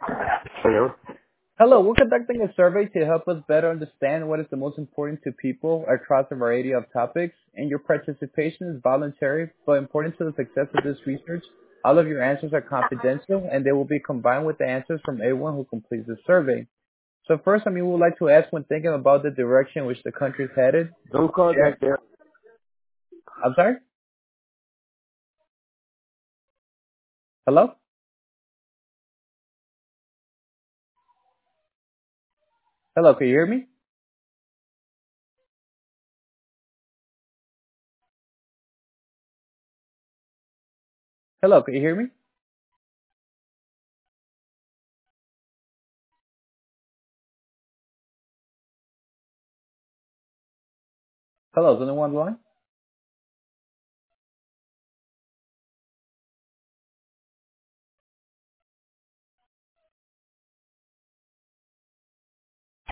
Hello. Hello, we're conducting a survey to help us better understand what is the most important to people across a variety of topics, and your participation is voluntary but important to the success of this research. All of your answers are confidential, and they will be combined with the answers from everyone who completes the survey. So first, we would like to ask when thinking about the direction in which the country is headed. Don't call Share. back there. I'm sorry? Hello? Hello, can you hear me? Hello, can you hear me? Hello, is anyone on the line?